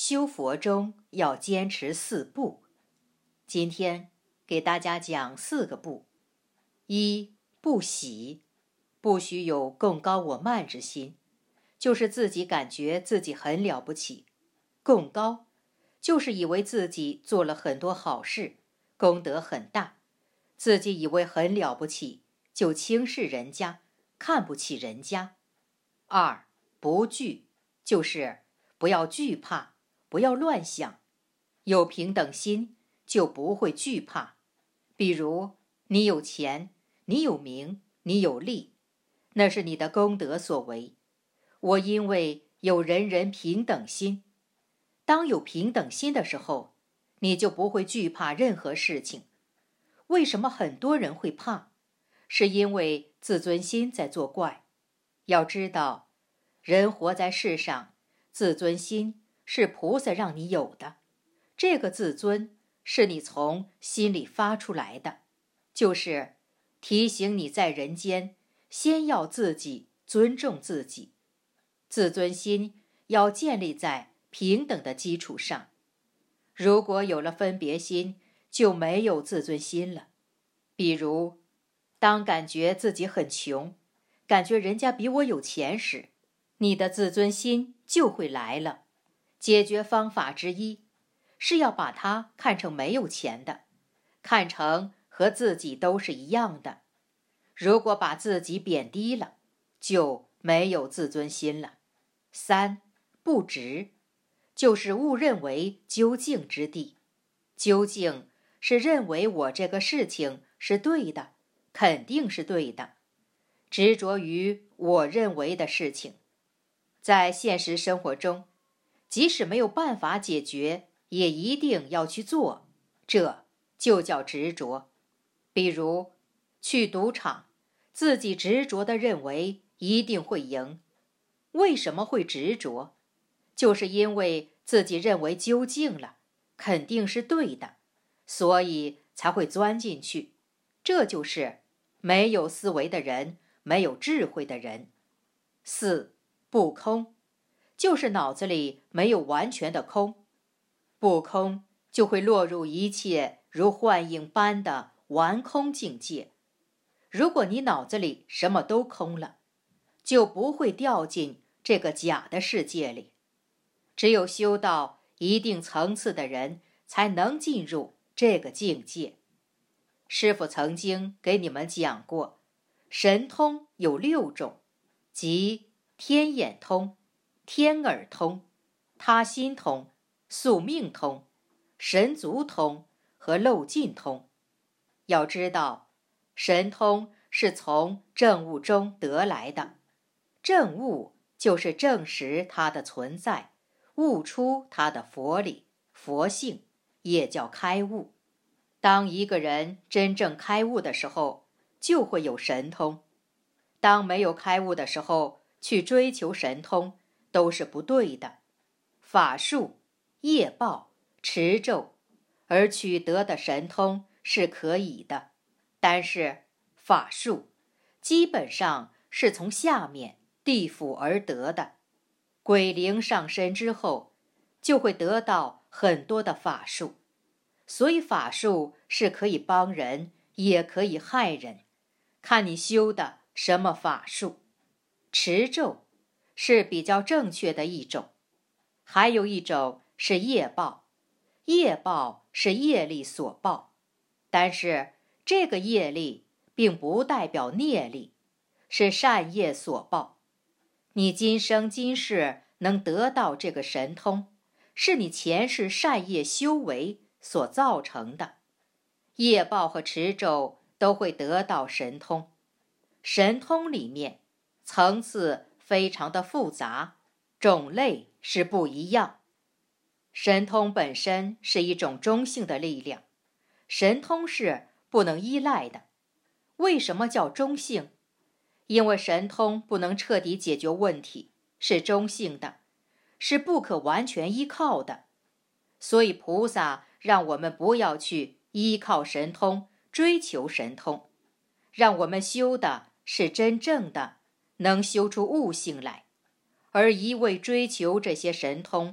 修佛中要坚持4不。今天给大家讲4个不。1. 不喜，不许有共高我慢之心，就是自己感觉自己很了不起。共高就是以为自己做了很多好事，功德很大，自己以为很了不起，就轻视人家，看不起人家。2. 不惧，就是不要惧怕，不要乱想，有平等心就不会惧怕。比如你有钱，你有名，你有利，那是你的功德所为。我因为有人人平等心，当有平等心的时候，你就不会惧怕任何事情。为什么很多人会怕？是因为自尊心在作怪。要知道，人活在世上，自尊心是菩萨让你有的，这个自尊是你从心里发出来的，就是提醒你在人间先要自己尊重自己。自尊心要建立在平等的基础上，如果有了分别心，就没有自尊心了。比如当感觉自己很穷，感觉人家比我有钱时，你的自尊心就会来了。解决方法之一是要把它看成没有钱的，看成和自己都是一样的。如果把自己贬低了，就没有自尊心了。3. 不执，就是误认为究竟之地。究竟是认为我这个事情是对的，肯定是对的。执着于我认为的事情，在现实生活中，即使没有办法解决，也一定要去做，这就叫执着。比如去赌场，自己执着地认为一定会赢。为什么会执着？就是因为自己认为究竟了，肯定是对的，所以才会钻进去。这就是没有思维的人，没有智慧的人。4. 不空，就是脑子里没有完全的空。不空就会落入一切如幻影般的完空境界。如果你脑子里什么都空了，就不会掉进这个假的世界里。只有修到一定层次的人，才能进入这个境界。师父曾经给你们讲过，神通有6种，即天眼通、天耳通、他心通、宿命通、神足通和漏尽通。要知道，神通是从证悟中得来的，证悟就是证实它的存在，悟出它的佛理、佛性，也叫开悟。当一个人真正开悟的时候，就会有神通。当没有开悟的时候，去追求神通都是不对的。法术、业报、持咒而取得的神通是可以的，但是法术基本上是从下面地府而得的，鬼灵上身之后就会得到很多的法术。所以法术是可以帮人，也可以害人，看你修的什么法术。持咒是比较正确的一种，还有一种是业报。业报是业力所报，但是这个业力并不代表孽力，是善业所报。你今生今世能得到这个神通，是你前世善业修为所造成的。业报和持咒都会得到神通，神通里面层次非常的复杂，种类是不一样。神通本身是一种中性的力量，神通是不能依赖的。为什么叫中性？因为神通不能彻底解决问题，是中性的，是不可完全依靠的。所以菩萨让我们不要去依靠神通，追求神通，让我们修的是真正的能修出悟性来，而一味追求这些神通，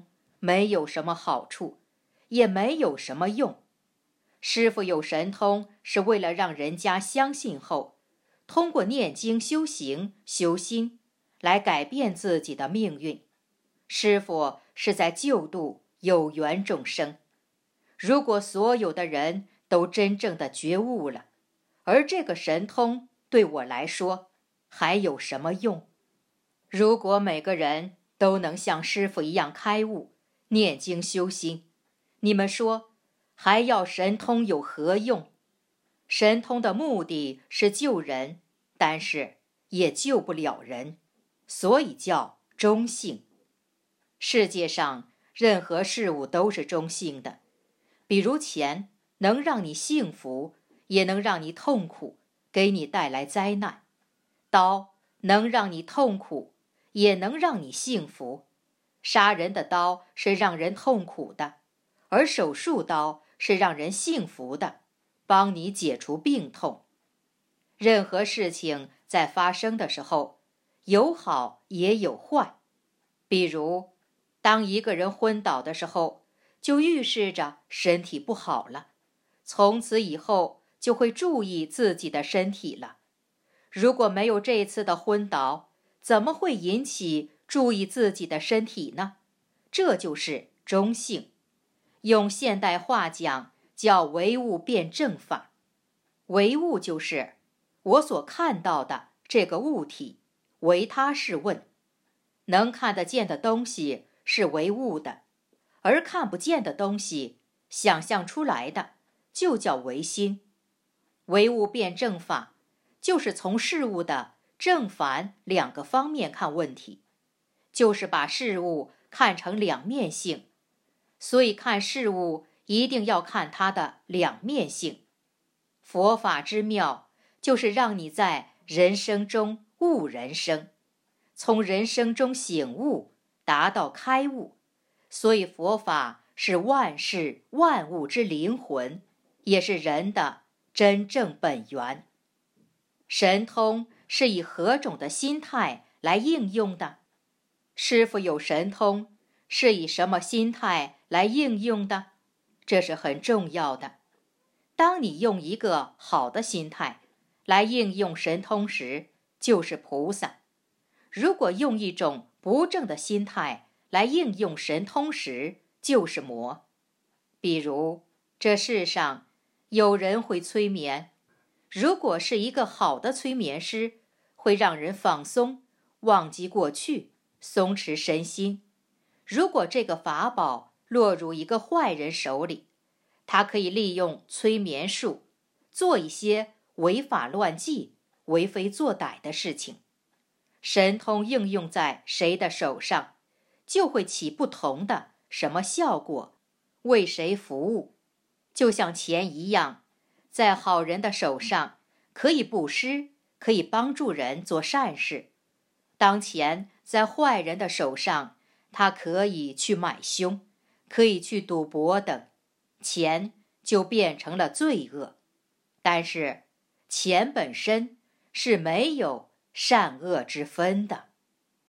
没有什么好处，也没有什么用。师父有神通是为了让人家相信后，通过念经修行修心来改变自己的命运。师父是在救度有缘众生。如果所有的人都真正的觉悟了，而这个神通对我来说还有什么用？如果每个人都能像师父一样开悟，念经修心，你们说还要神通有何用？神通的目的是救人，但是也救不了人，所以叫中性。世界上任何事物都是中性的，比如钱能让你幸福，也能让你痛苦，给你带来灾难。刀能让你痛苦，也能让你幸福。杀人的刀是让人痛苦的，而手术刀是让人幸福的，帮你解除病痛。任何事情在发生的时候，有好也有坏。比如当一个人昏倒的时候，就预示着身体不好了，从此以后就会注意自己的身体了。如果没有这次的昏倒，怎么会引起注意自己的身体呢？这就是中性。用现代话讲，叫唯物辩证法。唯物就是我所看到的这个物体，唯他是问。能看得见的东西是唯物的，而看不见的东西，想象出来的，就叫唯心。唯物辩证法就是从事物的正反两个方面看问题，就是把事物看成两面性，所以看事物一定要看它的两面性。佛法之妙，就是让你在人生中悟人生，从人生中醒悟，达到开悟。所以佛法是万事万物之灵魂，也是人的真正本源。神通是以何种的心态来应用的？师父有神通是以什么心态来应用的？这是很重要的。当你用一个好的心态来应用神通时，就是菩萨。如果用一种不正的心态来应用神通时，就是魔。比如这世上有人会催眠，如果是一个好的催眠师，会让人放松，忘记过去，松弛身心。如果这个法宝落入一个坏人手里，他可以利用催眠术做一些违法乱纪、为非作歹的事情。神通应用在谁的手上，就会起不同的什么效果，为谁服务。就像钱一样，在好人的手上可以布施，可以帮助人做善事。当钱在坏人的手上，他可以去买凶，可以去赌博等，钱就变成了罪恶。但是钱本身是没有善恶之分的。